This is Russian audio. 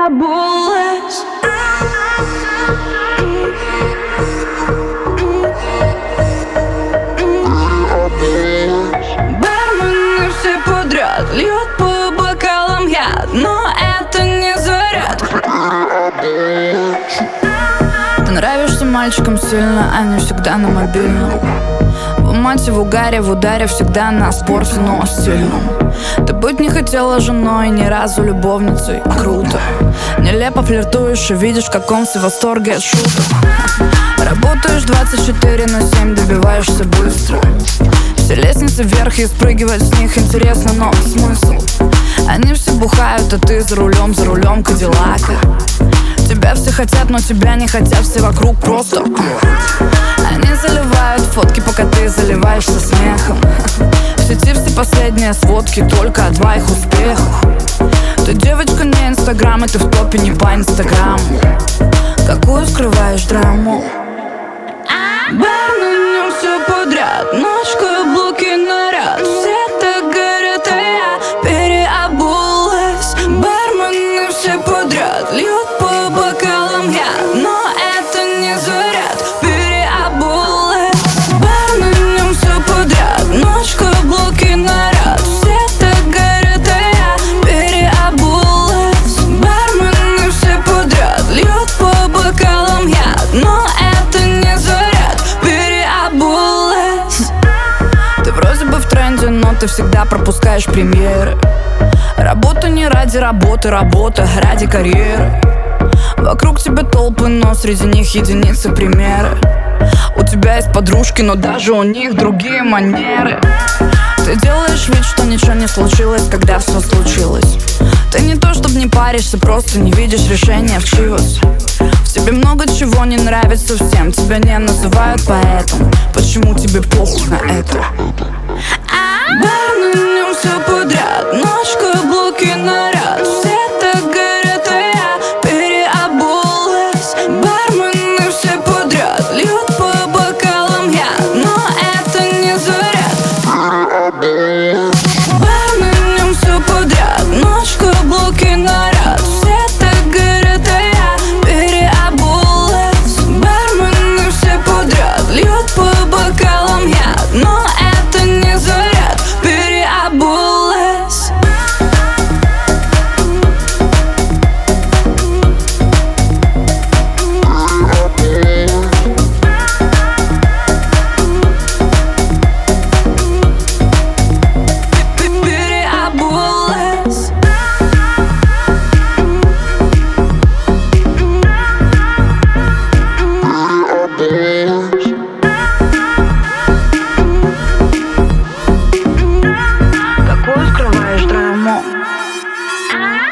переобулась. Бармены все подряд льют по бокалам яд, но это не заряд. Ты нравишься мальчикам сильно, они всегда на мобильном. В мате, в угаре, в ударе, всегда на спорте, но стильном. Ты быть не хотела женой, ни разу любовницей. Круто. Нелепо флиртуешь и видишь, в каком все восторге от шуток. Работаешь 24/7, добиваешься быстро. Все лестницы вверх и спрыгивать с них интересно, но смысл? Они все бухают, а ты за рулем Кадиллака. Тебя все хотят, но тебя не хотят, все вокруг просто. Они заливают фотки, пока ты заливаешься смехом. В сети все последние сводки только о твоих успехах. Ты девочка не инстаграм, и ты в топе не по инстаграму. Какую скрываешь драму? Барменям все подряд, ночь, каблуки, наряд. Все так горят, а я переобулась. Бармены все подряд льют по бокалам яд, но это не заряд. Переобулась. Барменям все подряд, ночь, каблуки, наряд. Все так горят, а я переобулась. Бармены все подряд льют по бокалам яд, но это не заряд. Ты вроде бы в тренде, но ты всегда пропускаешь премьеры. Работа не ради работы, работа ради карьеры. Вокруг тебя толпы, но среди них единицы примеры. У тебя есть подружки, но даже у них другие манеры. Ты делаешь вид, что ничего не случилось, когда все случилось. Ты не то, чтобы не паришься, просто не видишь решения в чивос. В тебе много чего не нравится всем, тебя не называют поэтом. Почему тебе похуй на это? Барменям все подряд, ночь, каблуки, наряд. Все так горят, а я переобулась. Бармены все подряд льют по бокалам яд, но это не заряд. Барменям все подряд, ночь, каблуки, наряд. Все так горят, а я переобулась. Бармены все подряд льют по бокалам яд, но это не заряд. Переобулась. Переобулась. Какую скрываешь драму?